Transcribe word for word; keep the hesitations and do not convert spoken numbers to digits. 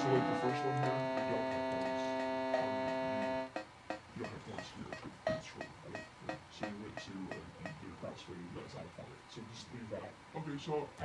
So like the first one here, you don't have points. Um, you, you don't have points here. It's true, right? So you wait to uh, you get across where you realize I found it. So just leave that. Okay, so